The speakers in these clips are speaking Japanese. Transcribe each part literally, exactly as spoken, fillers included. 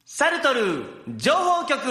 サルトル情報局。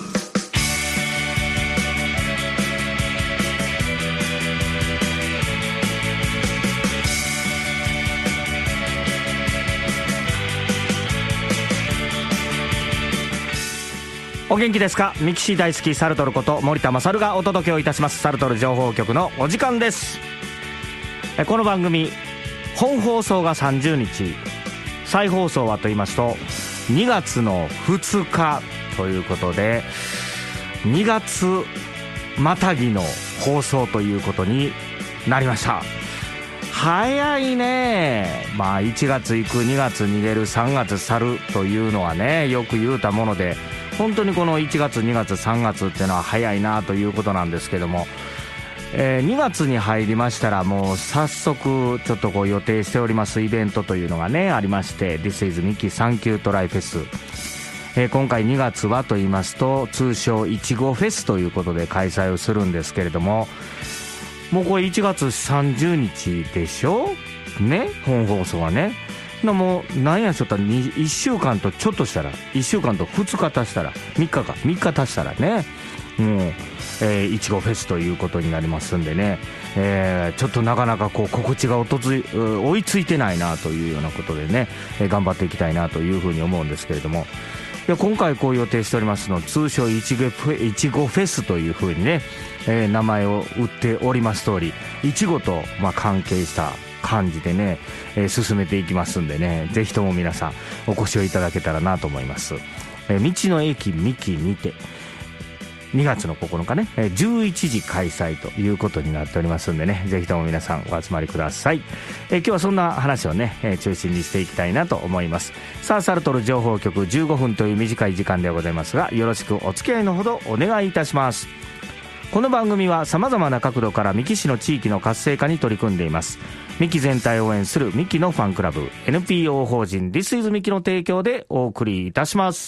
お元気ですか。ミキシー大好きサルトルこと森田勝がお届けをいたしますサルトル情報局のお時間です。この番組本放送がさんじゅうにち、再放送はと言いますとにがつのふつかということで、にがつまたぎの放送ということになりました。早いね。まあいちがつ行く、にがつ逃げる、さんがつ去るというのはね、よく言うたもので、本当にこのいちがつ、にがつ、さんがつっていうのは早いなということなんですけども、えー、にがつに入りましたらもう早速ちょっとこう予定しておりますイベントというのがねありまして、 This is ミキサンキュートライフェス、えー、今回にがつはと言いますと通称いちごフェスということで開催をするんですけれども、もうこれいちがつさんじゅうにちでしょね、本放送はね。もう何やちょっといっしゅうかんとちょっとしたら、いっしゅうかんとふつか足したらみっかかみっか足したらね、もうえー、いちごフェスということになりますんでね、えー、ちょっとなかなかこう告知がおとつ追いついてないなというようなことでね、えー、頑張っていきたいなというふうに思うんですけれども、いや今回こう予定しておりますの通称いちごフェスというふうにね、えー、名前を打っております通り、いちごとまあ関係した感じでね、えー、進めていきますんでね、ぜひとも皆さんお越しをいただけたらなと思います。えー、道の駅ミキにてにがつのここのかね、じゅういちじ開催ということになっておりますんでね、ぜひとも皆さんお集まりください。え今日はそんな話をね、え中心にしていきたいなと思います。さあサルトル情報局じゅうごふんという短い時間でございますが、よろしくお付き合いのほどお願いいたします。この番組は様々な角度から三木市の地域の活性化に取り組んでいます三木全体を応援する三木のファンクラブ エヌピーオー 法人 This is 三木の提供でお送りいたします。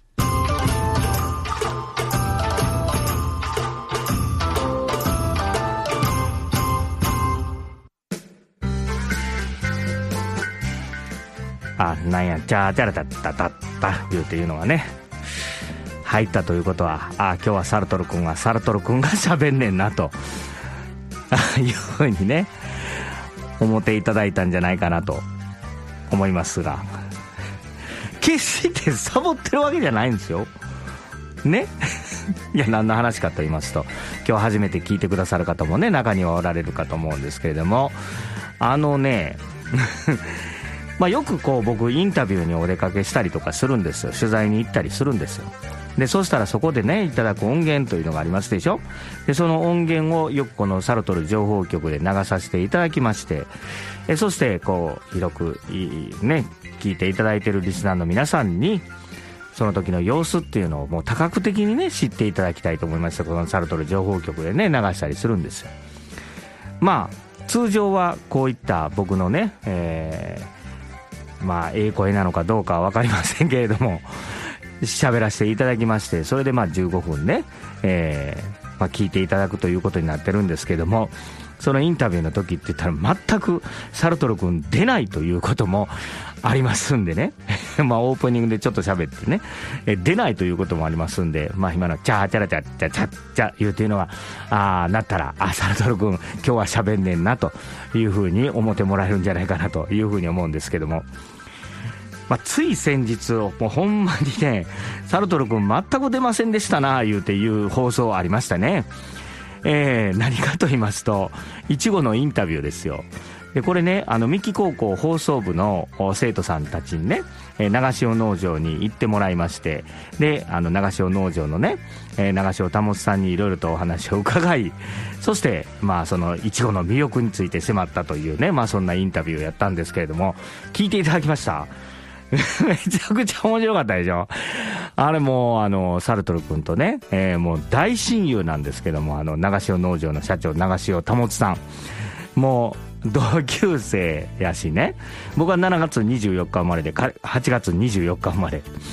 あ、なんや、チャーチャラタッタタッタ言うていうのがね入ったということは、あ、今日はサルトル君がサルトル君が喋んねんなというふうにね思っていただいたんじゃないかなと思いますが、決してサボってるわけじゃないんですよねいや何の話かと言いますと、今日初めて聞いてくださる方もね中にはおられるかと思うんですけれども、あのねまあよくこう僕インタビューにお出かけしたりとかするんですよ。取材に行ったりするんですよ。でそうしたらそこでねいただく音源というのがありますでしょ。でその音源をよくこのサルトル情報局で流させていただきまして、えそしてこう広くいいね聞いていただいているリスナーの皆さんにその時の様子っていうのをもう多角的にね知っていただきたいと思いまして、このサルトル情報局でね流したりするんですよ。まあ通常はこういった僕のね、えーまあええ声なのかどうかは分かりませんけれども喋らせていただきまして、それでまあじゅうごふんね、えーまあ、聞いていただくということになってるんですけども、そのインタビューの時って言ったら全くサルトル君出ないということもありますんでねまあオープニングでちょっと喋ってね、え出ないということもありますんで、まあ今のチャーチャラチャチャチャチャ言うていうのはあなったら、あサルトル君今日は喋んねんなというふうに思ってもらえるんじゃないかなというふうに思うんですけども、まあ、つい先日もうほんまにねサルトル君全く出ませんでしたな言うていう放送ありましたね。えー、何かと言いますといちごのインタビューですよ。でこれねあの三木高校放送部の生徒さんたちにね長潮農場に行ってもらいまして、であの長潮農場のね長潮保さんにいろいろとお話を伺い、そしてまあそのいちごの魅力について迫ったというね、まあそんなインタビューをやったんですけれども、聞いていただきました？めちゃくちゃ面白かったでしょ。あれもうあのサルトル君とね、えー、もう大親友なんですけども、あの長潮農場の社長長潮保さん、もう同級生やしね、僕はしちがつにじゅうよっか生まれではちがつにじゅうよっか生まれ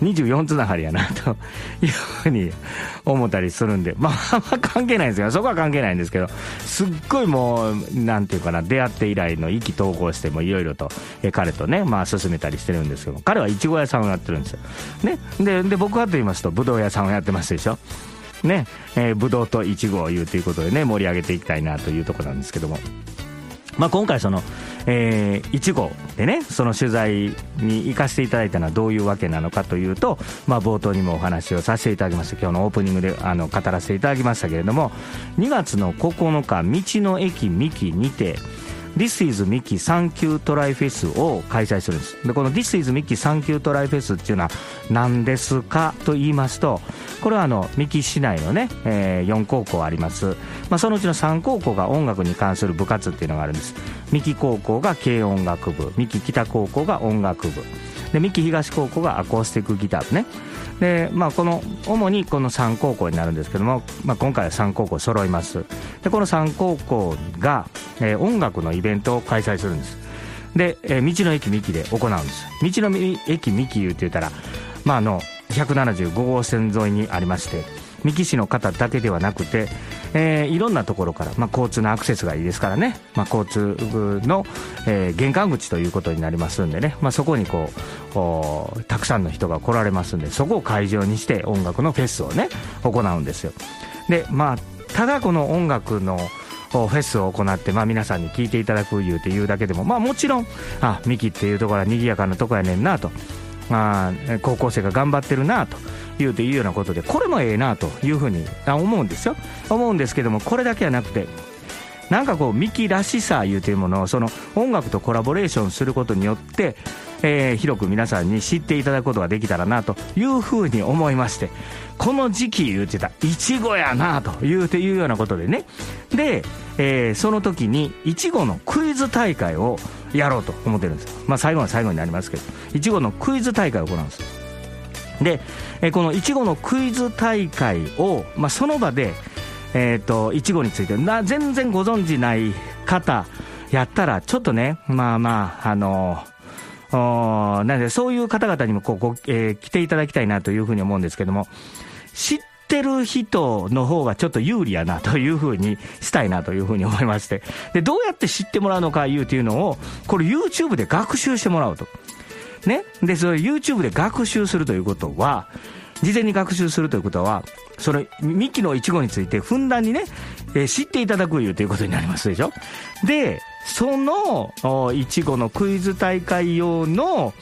にじゅうよんつながりやなというふうに思ったりするんで、まあ、あんま関係ないんですよ、そこは関係ないんですけど、すっごいもうなんていうかな、出会って以来の意気投合してもいろいろとえ彼とね、まあ、進めたりしてるんですけど、彼はいちご屋さんをやってるんですよ、ね、で, で僕はと言いますとぶどう屋さんをやってますでしょね、えー、ぶどうといちごを言うということでね、盛り上げていきたいなというところなんですけども、まあ、今回そのえー、いちごでね、その取材に行かせていただいたのはどういうわけなのかというと、まあ、冒頭にもお話をさせていただきました、今日のオープニングであの語らせていただきましたけれども、にがつのここのか、道の駅ミキにてThis is ミキサンキュートライフェスを開催するんです。でこの This is ミキサンキュートライフェスっていうのは何ですかと言いますと、これはあの三木市内のね、えー、よん高校あります、まあ、そのうちのさん高校が音楽に関する部活っていうのがあるんです。三木高校が軽音楽部、三木北高校が音楽部で、三木東高校がアコースティックギター部ね。で、まあ、この主にこのさん高校になるんですけども、まあ、今回はさん高校揃います。でこのさん高校が、えー、音楽のイベントを開催するんです。で、えー、道の駅ミキで行うんです。道の駅ミキいうって言ったら、まあ、あのひゃくななじゅうご号線沿いにありまして、三木市の方だけではなくて、えー、いろんなところから、まあ、交通のアクセスがいいですからね、まあ、交通の、えー、玄関口ということになりますんでね、まあ、そこにこうたくさんの人が来られますんで、そこを会場にして音楽のフェスをね行うんですよ。で、まあ、ただこの音楽のフェスを行って、まあ、皆さんに聴いていただく言うて言うだけでも、まあ、もちろんあミキっていうところは賑やかなとこやねんなと、まあ、高校生が頑張ってるなというというようなことで、これもええなというふうに思うんですよ思うんですけども、これだけはなくて、なんかこうミキらしさいうというものをその音楽とコラボレーションすることによって、えー、広く皆さんに知っていただくことができたらなというふうに思いまして、この時期言ってたいちごやなというというようなことでね、で、えー、その時にいちごのクイズ大会をやろうと思ってるんですよ。まあ、最後の最後になりますけど、いちごのクイズ大会を行うんです。で、えー、このいちごのクイズ大会を、まあ、その場でえーと、いちごについてな全然ご存じない方やったらちょっとね、まあまああのー、なんでそういう方々にもこうご、えー、来ていただきたいなというふうに思うんですけども、知ってる人の方がちょっと有利やなというふうにしたいなというふうに思いまして、でどうやって知ってもらうのかいうというのをこれ YouTube で学習してもらうとね。でそれ YouTube で学習するということは、事前に学習するということは、そのミキのイチゴについてふんだんにね、えー、知っていただくいうということになりますでしょ。でそのイチゴのクイズ大会用の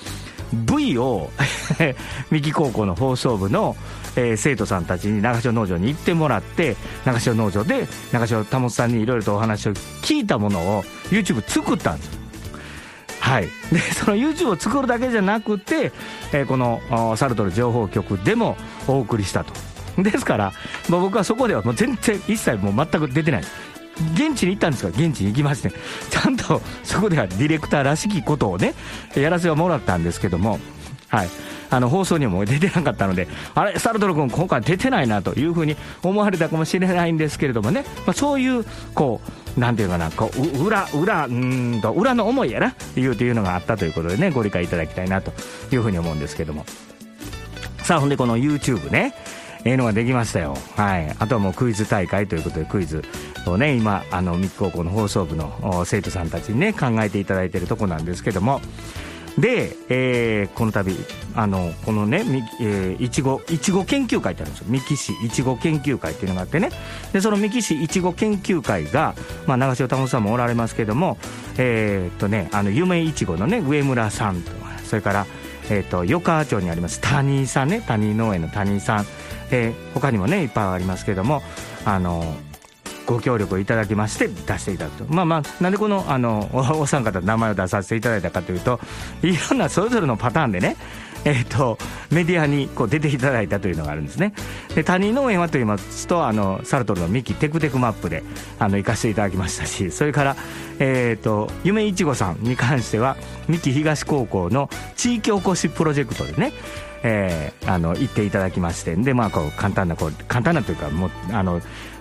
V をミキ高校の放送部の、えー、生徒さんたちに長潮農場に行ってもらって、長潮農場で長潮保さんにいろいろとお話を聞いたものを YouTube 作ったんです。はい、でその YouTube を作るだけじゃなくて、えー、このサルトル情報局でもお送りしたと。ですから、まあ、僕はそこではもう全然一切もう全く出てない。現地に行ったんですが、現地に行きまして、ちゃんとそこではディレクターらしきことをねやらせてもらったんですけども、はい、あの放送にも出てなかったので、あれサルトル君今回出てないなというふうに思われたかもしれないんですけれどもね、まあ、そういうこうなんていうかな、こう裏裏うんと裏の思いやないうというのがあったということでね、ご理解いただきたいなというふうに思うんですけども、さあほんでこの YouTube ね、ええのができましたよ。はい、あとはもうクイズ大会ということで、クイズをね今あの三木高校の放送部の生徒さんたちにね考えていただいているところなんですけども、で、えー、この度あのこのねえー、いちごいちご研究会ってあるんですよ。三木市いちご研究会っていうのがあってね、でその三木市いちご研究会が、まあ、長潮保さんもおられますけども、えー、っとねあの夢いちごのね上村さんと、それからえー、と余川町にあります谷井さんね、谷井農園の谷井さん、えー、他にもねいっぱいありますけども、あのご協力をいただきまして出していただくと。まあまあなんでこのあの お, お三方名前を出させていただいたかというと、いろんなそれぞれのパターンでね、えー、とメディアにこう出ていただいたというのがあるんですね。で谷井農園はと言いますと、あのサルトルのミキテクテクマップであの行かせていただきましたし、それから、えー、と夢いちごさんに関しては三木東高校の地域おこしプロジェクトでね、えー、あの行っていただきまして、でまあこう簡単なこう簡単なというかもうあの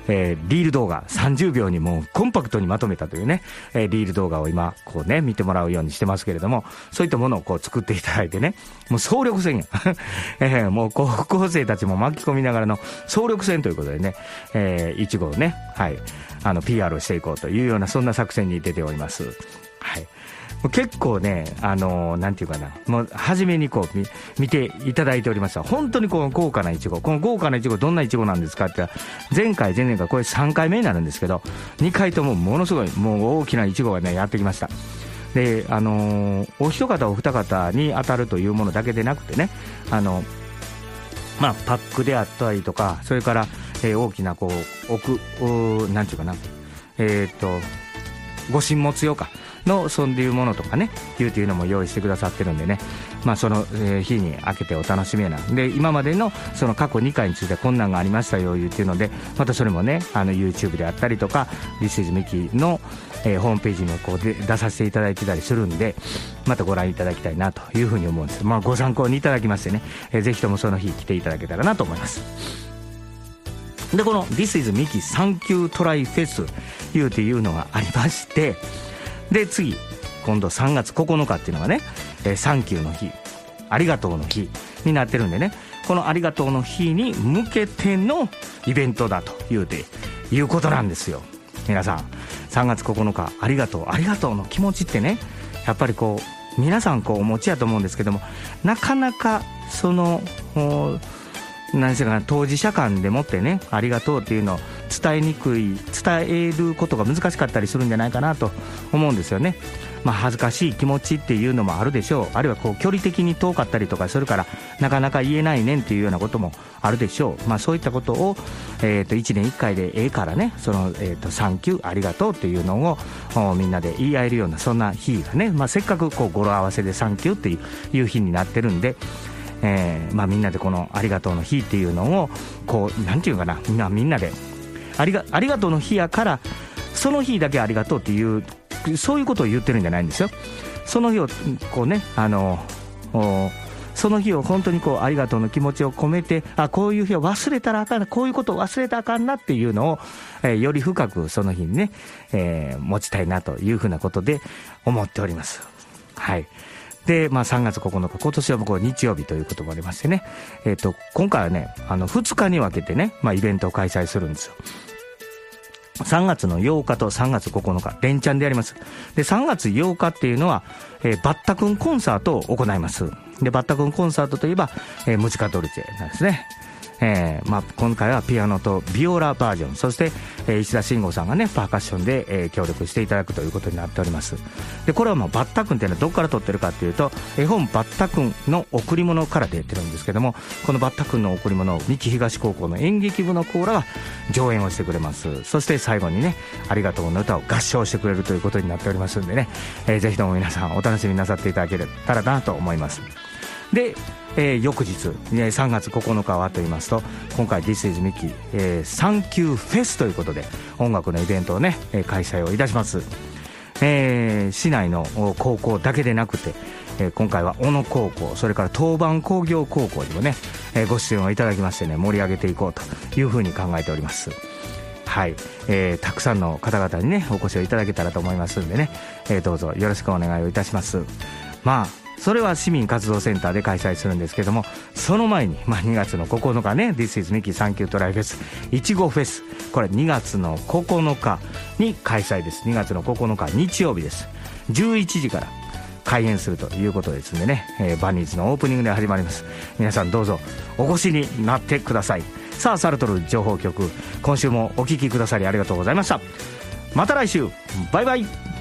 えー、リール動画さんじゅうびょうにもうコンパクトにまとめたというね、えー、リール動画を今こうね見てもらうようにしてますけれども、そういったものをこう作っていただいてね、もう総力戦や、えー、もう高校生たちも巻き込みながらの総力戦ということでね、えー、いちごをね、はい、あの ピーアール をしていこうというようなそんな作戦に出ております。はい、結構ね、あのー、なんていうかな、もう初めにこう 見, 見ていただいておりました。本当にこの豪華なイチゴ、この豪華なイチゴどんなイチゴなんですかって、前回前々回これさんかいめになるんですけど、にかいともものすごいもう大きなイチゴがねやってきました。で、あのー、お一方お二方に当たるというものだけでなくてね、あのまあパックであったりとか、それから、えー、大きなこう奥なんていうかな、えっ、ー、とご神物用かのそういうものとかね、いうというのも用意してくださってるんでね、まあ、その日に開けてお楽しみやな。で、今までのその過去にかいについてこんなんがありましたよいうっていうので、またそれもね、あの YouTube であったりとか This is Mickey の、えー、ホームページにこうで出させていただいてたりするんで、またご覧いただきたいなというふうに思うんです。まあ、ご参考にいただきましてね、えー、ぜひともその日来ていただけたらなと思います。で、この This is Mickey サンキュートライフェスいうていうのがありまして、で次今度さんがつここのかっていうのがね、えー、サンキューの日、ありがとうの日になってるんでね、このありがとうの日に向けてのイベントだというていうことなんですよ。皆さんさんがつここのか、ありがとうありがとうの気持ちってね、やっぱりこう皆さんこうお持ちやと思うんですけども、なかなかその何せかな、当事者間でもってね、ありがとうっていうのを伝えにくい、伝えることが難しかったりするんじゃないかなと思うんですよね。まあ、恥ずかしい気持ちっていうのもあるでしょう。あるいはこう距離的に遠かったりとかするからなかなか言えないねんっていうようなこともあるでしょう。まあ、そういったことを、えー、といちねんいっかいでええからね、その、えー、とサンキューありがとうっていうのをみんなで言い合えるようなそんな日がね、まあ、せっかくこう語呂合わせでサンキューっていう日になってるんで、えーまあ、みんなでこのありがとうの日っていうのをこうなんていうかな、みんなみんなでありがありがとうの日やからその日だけありがとうっていうそういうことを言ってるんじゃないんですよ。その日をこうね、あのその日を本当にこうありがとうの気持ちを込めて、あ、こういう日を忘れたらあかんな、こういうことを忘れたらあかんなっていうのを、えー、より深くその日にね、えー、持ちたいなというふうなことで思っております。はい。で、まあ、さんがつここのか、今年はこう日曜日ということもありましてね、えー、と今回はね、あのふつかに分けてね、まあ、イベントを開催するんですよ。さんがつのようかとさんがつここのか連チャンでやります。で、さんがつようかっていうのは、えー、バッタくんコンサートを行います。で、バッタくんコンサートといえば、えー、ムチカドルチェなんですね。えーまあ、今回はピアノとビオラバージョン、そして、えー、石田慎吾さんがねパーカッションで、えー、協力していただくということになっております。で、これはもうバッタくんっていうのはどこから取ってるかっていうと、絵本バッタくんの贈り物から出てるんですけども、このバッタくんの贈り物を三木東高校の演劇部のコーラが上演をしてくれます。そして最後にね、ありがとうの歌を合唱してくれるということになっておりますんでね、えー、ぜひとも皆さんお楽しみなさっていただけたらなと思います。で、えー、翌日、ね、さんがつここのかはと言いますと、今回 This is Mickey、えー、サンキューフェスということで音楽のイベントをね、えー、開催をいたします。えー、市内の高校だけでなくて、えー、今回は小野高校、それから当番工業高校にもね、えー、ご出演をいただきましてね、盛り上げていこうというふうに考えております。はい、えー、たくさんの方々にねお越しをいただけたらと思いますんでね、えー、どうぞよろしくお願いをいたします。まあそれは市民活動センターで開催するんですけども、その前に、まあ、にがつのここのかね This is Mickey サンキュートライフェスいちごフェス、これにがつのここのかに開催です。にがつのここのか日曜日です。じゅういちじから開演するということですんでね、えー、バニーズのオープニングで始まります。皆さんどうぞお越しになってください。さあ、サルトル情報局、今週もお聞きくださりありがとうございました。また来週、バイバイ。